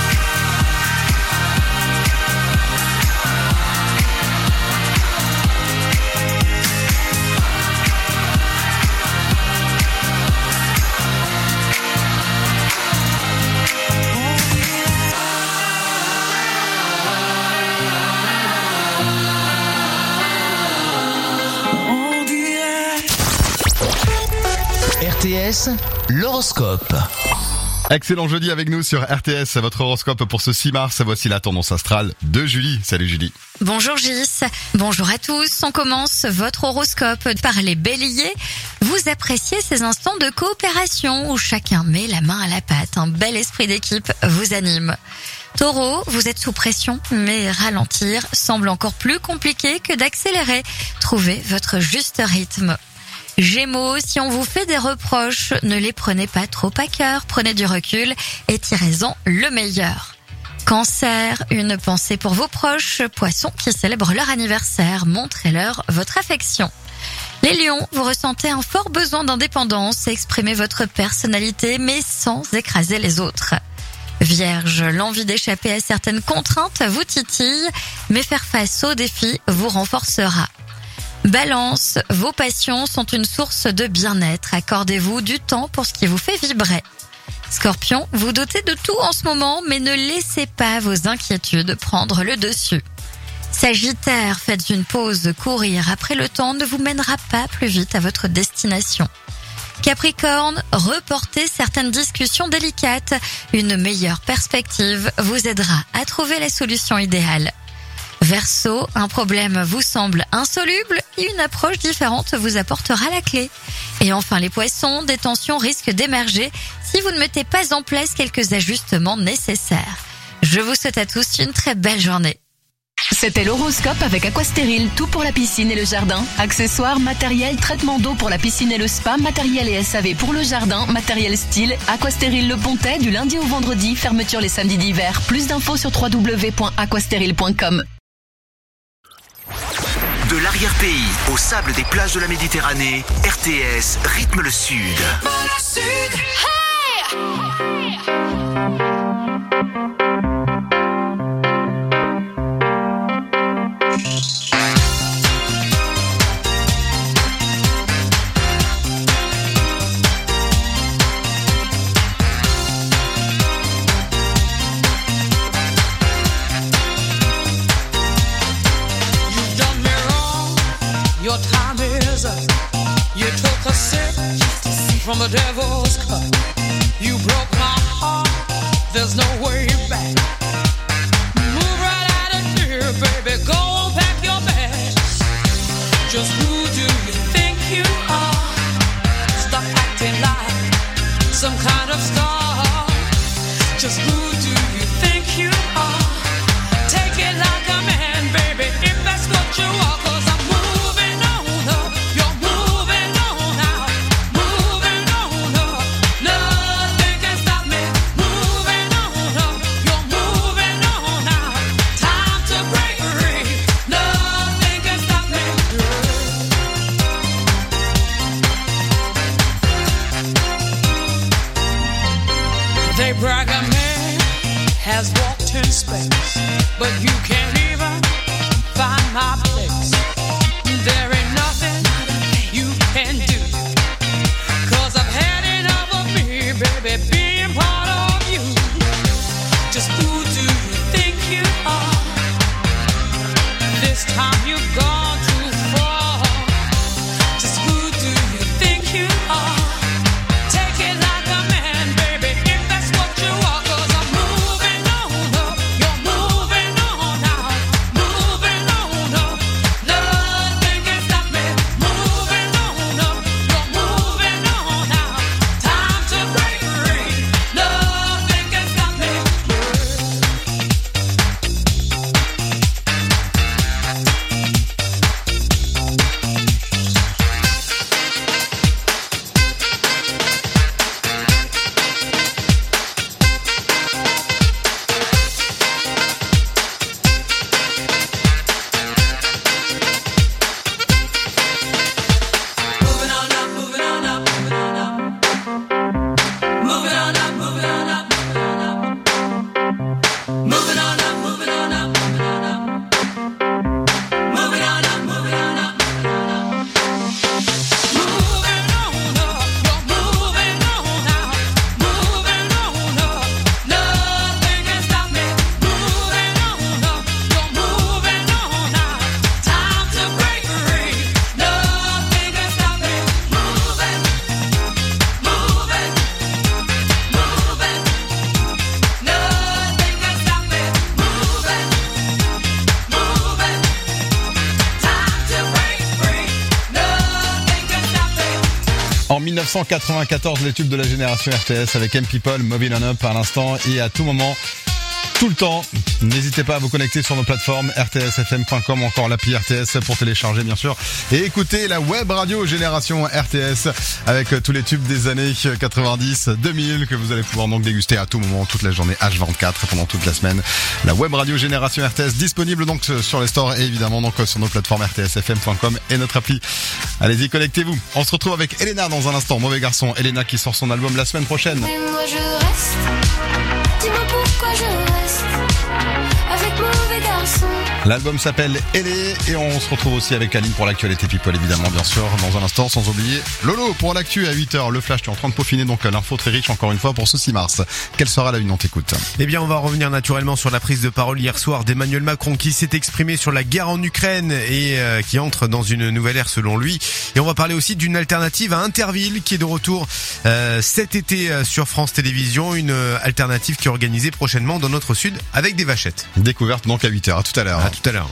On dirait. R T S, l'horoscope. Excellent jeudi avec nous sur R T S, votre horoscope pour ce six mars. Voici la tendance astrale de Julie. Salut Julie. Bonjour Gis, bonjour à tous. On commence votre horoscope par les béliers. Vous appréciez ces instants de coopération où chacun met la main à la pâte. Un bel esprit d'équipe vous anime. Taureau, vous êtes sous pression, mais ralentir semble encore plus compliqué que d'accélérer. Trouvez votre juste rythme. Gémeaux, si on vous fait des reproches, ne les prenez pas trop à cœur, prenez du recul et tirez-en le meilleur. Cancer, une pensée pour vos proches, Poissons qui célèbrent leur anniversaire, montrez-leur votre affection. Les lions, vous ressentez un fort besoin d'indépendance, exprimez votre personnalité mais sans écraser les autres. Vierge, l'envie d'échapper à certaines contraintes vous titille, mais faire face aux défis vous renforcera. Balance, vos passions sont une source de bien-être. Accordez-vous du temps pour ce qui vous fait vibrer. Scorpion, vous dotez de tout en ce moment, mais ne laissez pas vos inquiétudes prendre le dessus. Sagittaire, faites une pause, courir après le temps ne vous mènera pas plus vite à votre destination. Capricorne, reportez certaines discussions délicates. Une meilleure perspective vous aidera à trouver la solution idéale. Verseau, un problème vous semble insoluble, une approche différente vous apportera la clé. Et enfin les poissons, des tensions risquent d'émerger si vous ne mettez pas en place quelques ajustements nécessaires. Je vous souhaite à tous une très belle journée. C'était l'horoscope avec Aquastéril, tout pour la piscine et le jardin. Accessoires, matériel, traitement d'eau pour la piscine et le spa, matériel et S A V pour le jardin, matériel style. Aquastéril Le Pontet, du lundi au vendredi, fermeture les samedis d'hiver. Plus d'infos sur w w w point aquastéril point com. De l'arrière-pays au sable des plages de la Méditerranée, R T S rythme le Sud. Le Sud. Hey! Jesus, you took a sip from the devil's cup. You broke my heart, there's no way back. Move right out of here, baby, go pack your bags. Just who do you think you are? Stop acting like some kind of star. Just who do you think you are? Take it like a man, baby, if that's what you are. Cause I'm moving on up, you're moving on out. Moving on up, nothing can stop me. Moving on up, you're moving on out. Time to break free, nothing can stop me. They brag a man has walked in space, but you can't even find my place. There ain't nothing you can do, cause I've had enough of me, baby, being part of you. Just who do you think you are? This time you've gone too far. Just who do you think you are? Take it like a man, baby, if that's what you are. Cause I'm moving on up, you're moving on out. Moving on up, nothing can stop me. Moving on up, you're moving on out. Time to break free, nothing can stop me. Moving on up, moving on up, moving on up. Moving on up, moving on up, moving on up. Moving on up, moving on up, moving on up. Moving on up, moving on up, moving on up. Moving on up, you're moving on out. Moving on up, nothing can stop me. Moving on up, you're moving on out. Time to break free, nothing can stop me. Moving, moving, moving, nothing can stop me. Moving, moving, time to break free, nothing can stop me. En dix-neuf cent quatre-vingt-quatorze, les tubes de la génération R T S avec M People, Moving On Up à l'instant et à tout moment, tout le temps. N'hésitez pas à vous connecter sur nos plateformes R T S F M point com, encore l'appli R T S pour télécharger bien sûr et écouter la web radio génération R T S avec tous les tubes des années quatre-vingt-dix, deux mille que vous allez pouvoir donc déguster à tout moment, toute la journée H vingt-quatre pendant toute la semaine. La web radio génération R T S disponible donc sur les stores et évidemment donc sur nos plateformes R T S F M point com et notre appli. Allez-y, connectez-vous. On se retrouve avec Elena dans un instant. Mauvais garçon, Elena qui sort son album la semaine prochaine. Mais moi je reste. Dis-moi pourquoi je reste avec mauvais garçon. L'album s'appelle Elé et on se retrouve aussi avec Aline pour l'actualité people évidemment bien sûr dans un instant, sans oublier Lolo pour l'actu à huit heures. Le flash, tu es en train de peaufiner donc l'info très riche encore une fois pour ce six mars. Quelle sera la une? On t'écoute. Eh bien, on va revenir naturellement sur la prise de parole hier soir d'Emmanuel Macron qui s'est exprimé sur la guerre en Ukraine et euh, qui entre dans une nouvelle ère selon lui. Et on va parler aussi d'une alternative à Interville qui est de retour euh, cet été euh, sur France Télévisions, une euh, alternative qui est organisée prochainement dans notre sud avec des vachettes. Découverte donc à huit heures. À tout à l'heure. À tout à l'heure.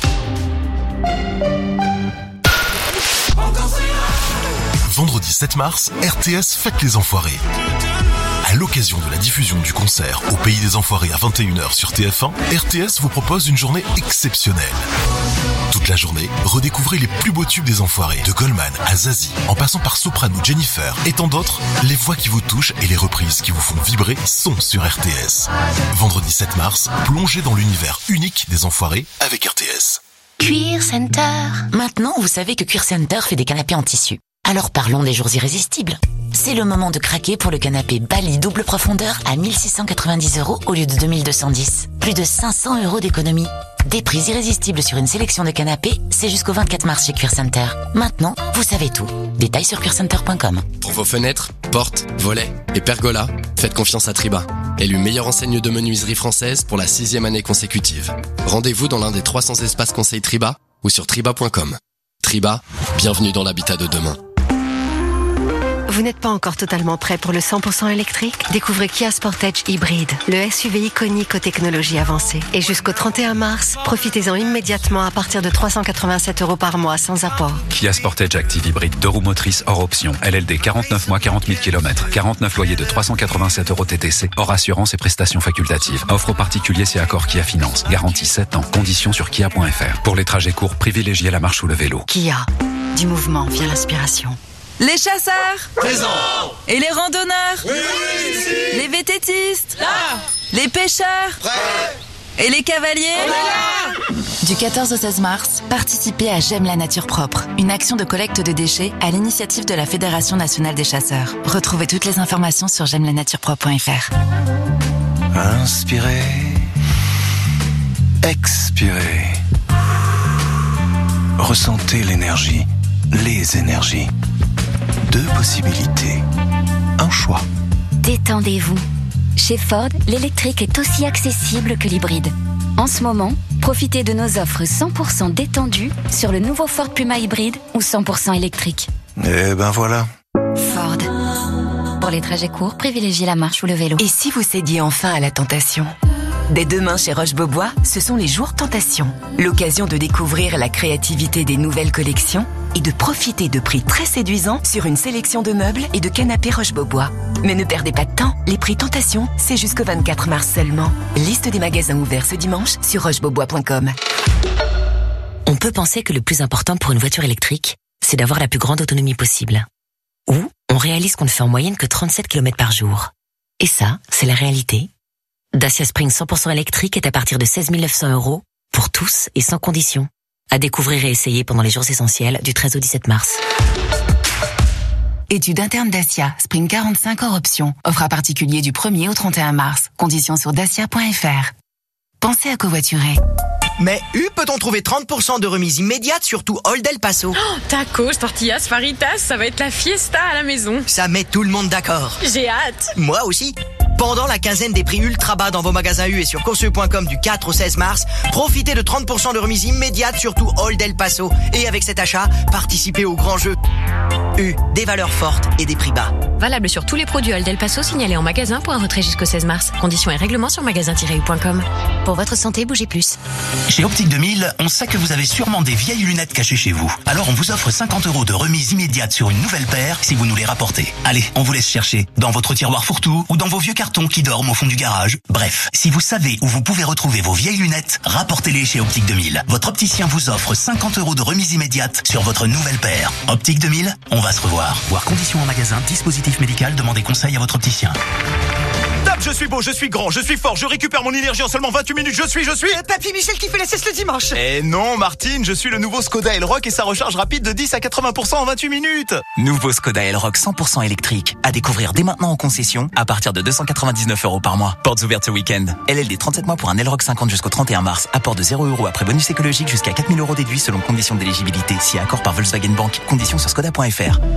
Vendredi sept mars, R T S fête les enfoirés. À l'occasion de la diffusion du concert Au Pays des Enfoirés à vingt et une heures sur T F un, R T S vous propose une journée exceptionnelle. Toute la journée, redécouvrez les plus beaux tubes des Enfoirés, de Goldman à Zazie, en passant par Soprano, Jennifer et tant d'autres. Les voix qui vous touchent et les reprises qui vous font vibrer sont sur R T S. Vendredi sept mars, plongez dans l'univers unique des Enfoirés avec R T S. Cuir Center. Maintenant, vous savez que Cuir Center fait des canapés en tissu. Alors parlons des jours irrésistibles. C'est le moment de craquer pour le canapé Bali double profondeur à mille six cent quatre-vingt-dix euros au lieu de deux mille deux cent dix. Plus de cinq cents euros d'économie. Des prix irrésistibles sur une sélection de canapés, c'est jusqu'au vingt-quatre mars chez Cuir Center. Maintenant, vous savez tout. Détails sur cuir center point com. Pour vos fenêtres, portes, volets et pergolas, faites confiance à Triba. Élu meilleure enseigne de menuiserie française pour la sixième année consécutive. Rendez-vous dans l'un des trois cents espaces conseils Triba ou sur triba point com. Triba, Bienvenue dans l'habitat de demain. Vous n'êtes pas encore totalement prêt pour le cent pour cent électrique? Découvrez Kia Sportage Hybrid, le S U V iconique aux technologies avancées. Et jusqu'au trente et un mars, profitez-en immédiatement à partir de trois cent quatre-vingt-sept euros par mois sans apport. Kia Sportage Active Hybrid, deux roues motrices hors option. L L D quarante-neuf mois, quarante mille kilomètres. quarante-neuf loyers de trois cent quatre-vingt-sept euros T T C, hors assurance et prestations facultatives. Offre aux particuliers si accord Kia Finance. Garantie sept ans. Conditions sur kia point f r. Pour les trajets courts, privilégiez la marche ou le vélo. Kia, du mouvement vient l'inspiration. Les chasseurs Présents. Et les randonneurs Oui, ici. Les vététistes Là. Les pêcheurs Prêts. Et les cavaliers On est là. Du quatorze au seize mars, participez à J'aime la nature propre, une action de collecte de déchets à l'initiative de la Fédération nationale des chasseurs. Retrouvez toutes les informations sur j'aime la nature propre point f r. Inspirez. Expirez. Ressentez l'énergie. Les énergies. Deux possibilités. Un choix. Détendez-vous. Chez Ford, l'électrique est aussi accessible que l'hybride. En ce moment, profitez de nos offres cent pour cent détendues sur le nouveau Ford Puma hybride ou cent pour cent électrique. Eh ben voilà. Ford. Pour les trajets courts, privilégiez la marche ou le vélo. Et si vous cédiez enfin à la tentation? Dès demain chez Roche-Beaubois, ce sont les jours Tentation. L'occasion de découvrir la créativité des nouvelles collections et de profiter de prix très séduisants sur une sélection de meubles et de canapés Roche-Beaubois. Mais ne perdez pas de temps, les prix Tentation, c'est jusqu'au vingt-quatre mars seulement. Liste des magasins ouverts ce dimanche sur roche beaubois point com. On peut penser que le plus important pour une voiture électrique, c'est d'avoir la plus grande autonomie possible. Ou on réalise qu'on ne fait en moyenne que trente-sept kilomètres par jour. Et ça, c'est la réalité. Dacia Spring cent pour cent électrique est à partir de seize mille neuf cents euros pour tous et sans condition. À découvrir et essayer pendant les jours essentiels du treize au dix-sept mars. Étude interne Dacia, Spring quarante-cinq hors option. Offre à particulier du premier au trente et un mars. Conditions sur dacia point f r. Pensez à covoiturer. Mais U, peut-on trouver trente pour cent de remise immédiate sur tout Old El Paso? Oh, tacos, tortillas, faritas, ça va être la fiesta à la maison. Ça met tout le monde d'accord. J'ai hâte. Moi aussi. Pendant la quinzaine des prix ultra bas dans vos magasins U et sur courseu point com du quatre au seize mars, profitez de trente pour cent de remise immédiate sur tout Old El Paso. Et avec cet achat, participez au grand jeu. U, des valeurs fortes et des prix bas. Valable sur tous les produits Old El Paso signalés en magasin pour un retrait jusqu'au seize mars. Conditions et règlements sur magasin tiret u point com. Pour votre santé, bougez plus. Chez Optique deux mille, on sait que vous avez sûrement des vieilles lunettes cachées chez vous. Alors on vous offre cinquante euros de remise immédiate sur une nouvelle paire si vous nous les rapportez. Allez, on vous laisse chercher dans votre tiroir fourre-tout ou dans vos vieux cartons qui dorment au fond du garage. Bref, si vous savez où vous pouvez retrouver vos vieilles lunettes, rapportez-les chez Optique deux mille. Votre opticien vous offre cinquante euros de remise immédiate sur votre nouvelle paire. Optique deux mille, on va se revoir. Voir conditions en magasin, dispositif médical, demandez conseil à votre opticien. Top, je suis beau, je suis grand, je suis fort, je récupère mon énergie en seulement vingt-huit minutes, je suis, je suis... Euh, Papy Michel qui fait la sieste le dimanche. Eh non, Martine, je suis le nouveau Skoda Elrock et sa recharge rapide de dix à quatre-vingts pour cent en vingt-huit minutes. Nouveau Skoda Elrock cent pour cent électrique. À découvrir dès maintenant en concession à partir de deux cent quatre-vingt-dix-neuf euros par mois. Portes ouvertes ce week-end. L L D trente-sept mois pour un Elrock cinquante jusqu'au trente et un mars. Apport de zéro euros après bonus écologique jusqu'à quatre mille euros déduits selon conditions d'éligibilité. Si accord par Volkswagen Bank. Conditions sur skoda point f r.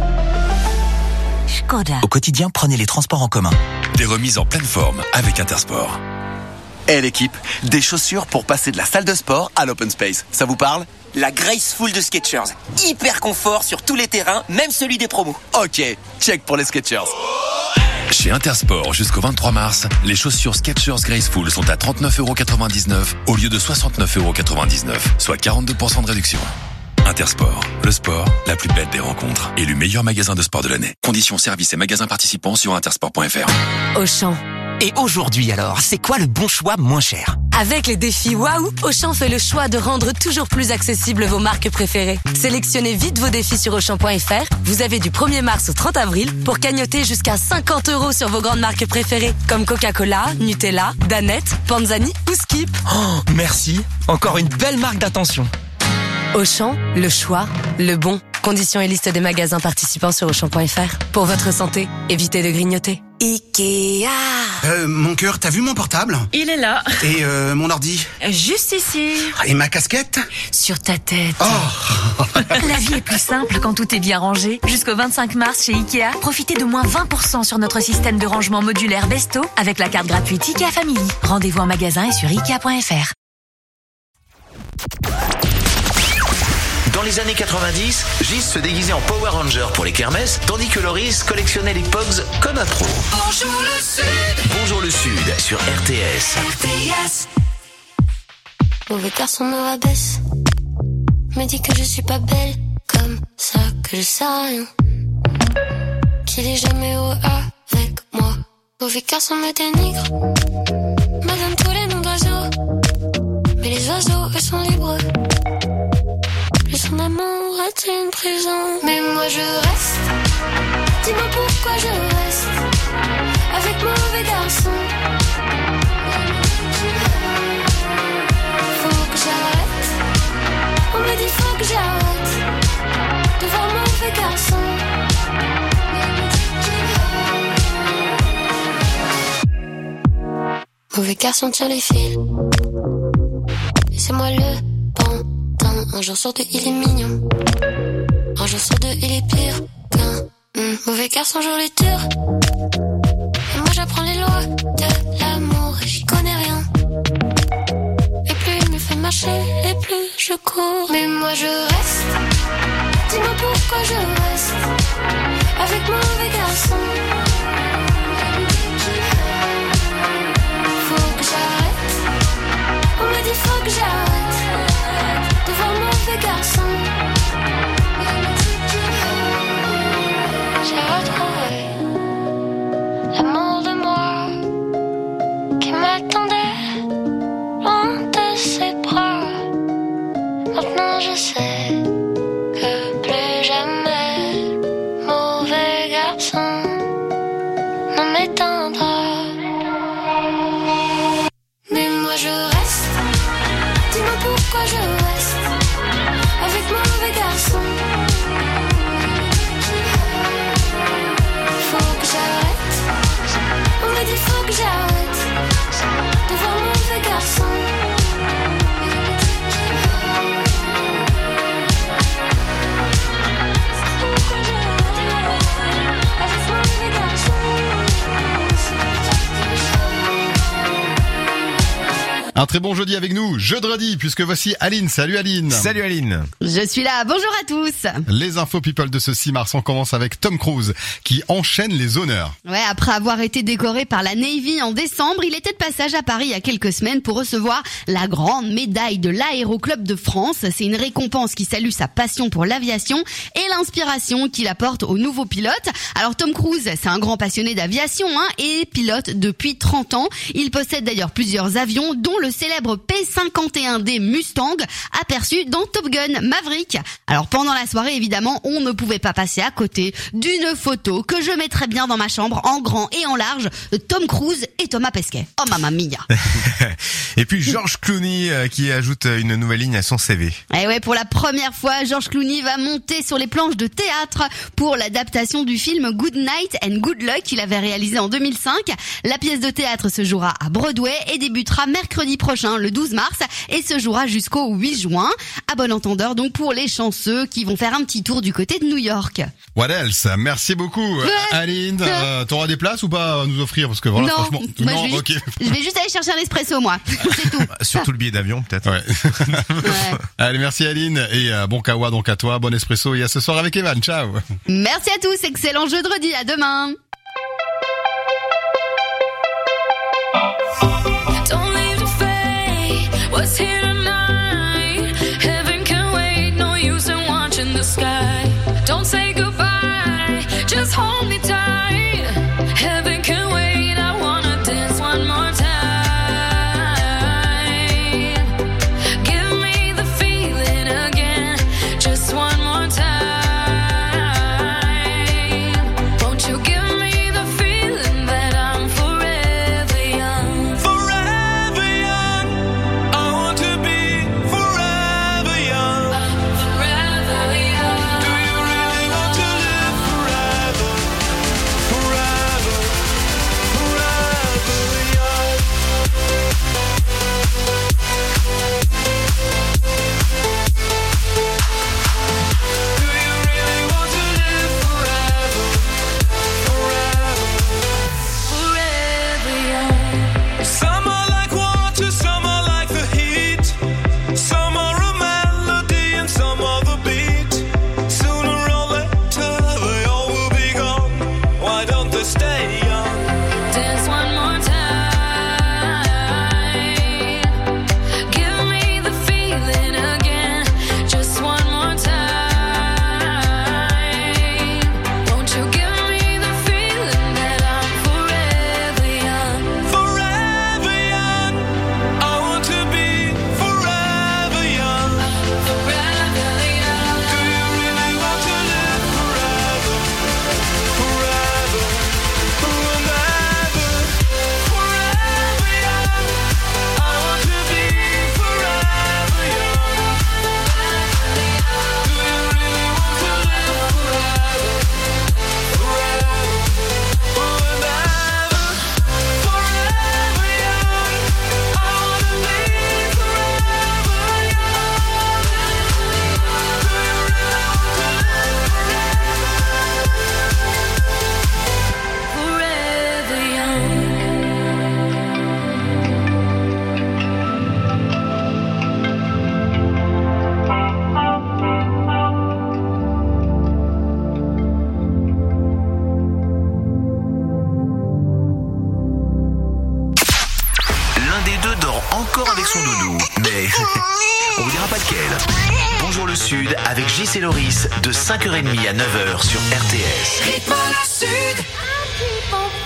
Skoda. Au quotidien, prenez les transports en commun. Des remises en pleine forme avec Intersport. Eh l'équipe, des chaussures pour passer de la salle de sport à l'open space. Ça vous parle? La Graceful de Skechers. Hyper confort sur tous les terrains, même celui des promos. Ok, check pour les Skechers. Chez Intersport, jusqu'au vingt-trois mars, les chaussures Skechers Graceful sont à trente-neuf euros quatre-vingt-dix-neuf au lieu de soixante-neuf euros quatre-vingt-dix-neuf, soit quarante-deux pour cent de réduction. Intersport, le sport, la plus belle des rencontres. Élu meilleur magasin de sport de l'année. Conditions, services et magasins participants sur intersport point f r. Auchan. Et aujourd'hui alors, c'est quoi le bon choix moins cher? Avec les défis Waouh, Auchan fait le choix de rendre toujours plus accessibles vos marques préférées. Sélectionnez vite vos défis sur auchan point f r. Vous avez du premier mars au trente avril pour cagnotter jusqu'à cinquante euros sur vos grandes marques préférées comme Coca-Cola, Nutella, Danette, Panzani ou Skip. Oh, merci. Encore une belle marque d'attention. Auchan, le choix, le bon. Conditions et liste des magasins participants sur auchan point f r. Pour votre santé, évitez de grignoter. Ikea. Euh, mon cœur, t'as vu mon portable? Il est là. Et euh, mon ordi? Juste ici. Et ma casquette? Sur ta tête. Oh. La vie est plus simple quand tout est bien rangé. Jusqu'au vingt-cinq mars chez Ikea, profitez de moins vingt pour cent sur notre système de rangement modulaire Besto avec la carte gratuite Ikea Family. Rendez-vous en magasin et sur ikea point f r. Dans Dans les années quatre-vingt-dix, Gis se déguisait en Power Ranger pour les kermesses, tandis que Loris collectionnait les Pogs comme un pro. Bonjour le Sud. Bonjour le Sud sur R T S. R T S. Mauvais garçon me rabaisse, me dit que je suis pas belle, comme ça que je sais rien, qu'il est jamais heureux avec moi. Mauvais garçon me dénigre, me donne tous les noms d'oiseaux, mais les oiseaux eux sont libres. Plus son amour est une prison, mais moi je reste. Dis-moi pourquoi je reste avec mauvais garçon. Faut que j'arrête. On me dit faut que j'arrête de voir mauvais garçon. Mauvais garçon tire les fils, et c'est moi le pantin. Un jour sur deux il est mignon, un jour sur deux il est pire qu'un mmh. Mauvais garçon joue les durs, et moi j'apprends les lois de l'amour et j'y connais rien. Et plus il me fait marcher, et plus je cours. Mais moi je reste. Dis-moi pourquoi je reste avec mauvais garçon. Faut que j'arrête. On me dit faut que j'arrête de voir mauvais garçon. J'ai retrouvé l'amour de moi qui m'attendait loin de ses bras. Maintenant je sais que plus jamais mauvais garçon ne m'éteindra. Mais moi je reste. Dis-moi pourquoi je reste avec mauvais garçon. Faut que j'arrête. On me dit faut que j'arrête de voir mauvais garçon. Un très bon jeudi avec nous, jeudi, puisque voici Aline. Salut Aline. Salut Aline. Je suis là, bonjour à tous. Les infos people de ce six mars, on commence avec Tom Cruise qui enchaîne les honneurs. Ouais, après avoir été décoré par la Navy en décembre, il était de passage à Paris il y a quelques semaines pour recevoir la grande médaille de l'Aéroclub de France. C'est une récompense qui salue sa passion pour l'aviation et l'inspiration qu'il apporte aux nouveaux pilotes. Alors Tom Cruise, c'est un grand passionné d'aviation hein, et pilote depuis trente ans. Il possède d'ailleurs plusieurs avions, dont le célèbre P cinquante et un D Mustang aperçu dans Top Gun Maverick. Alors pendant la soirée évidemment on ne pouvait pas passer à côté d'une photo que je mettrais bien dans ma chambre en grand et en large, Tom Cruise et Thomas Pesquet. Oh mamma mia. Et puis George Clooney euh, qui ajoute une nouvelle ligne à son C V. Et ouais, pour la première fois George Clooney va monter sur les planches de théâtre pour l'adaptation du film Good Night and Good Luck qu'il avait réalisé en deux mille cinq. La pièce de théâtre se jouera à Broadway et débutera mercredi prochain, le douze mars, et se jouera jusqu'au huit juin. À bon entendeur donc pour les chanceux qui vont faire un petit tour du côté de New York. What else? Merci beaucoup ouais. Aline. Euh, T'auras des places ou pas à nous offrir? Parce que voilà, non, franchement, moi, non, je vais, ok. juste, je vais juste aller chercher un espresso moi. C'est tout. Surtout le billet d'avion peut-être. Ouais. ouais. Allez, merci Aline et euh, bon kawa donc à toi, bon espresso et à ce soir avec Evan. Ciao. Merci à tous, excellent jeudi, à demain. What's here tonight? Heaven can wait, no use in watching the sky. Don't say goodbye, just hold me tight. Heaven can wait, I wanna dance one more time. Give me the feeling again, just one more time. Won't you give me on vous dira pas lequel. Bonjour le Sud avec J C Loris de cinq heures trente à neuf heures sur R T S. Rythme le Sud.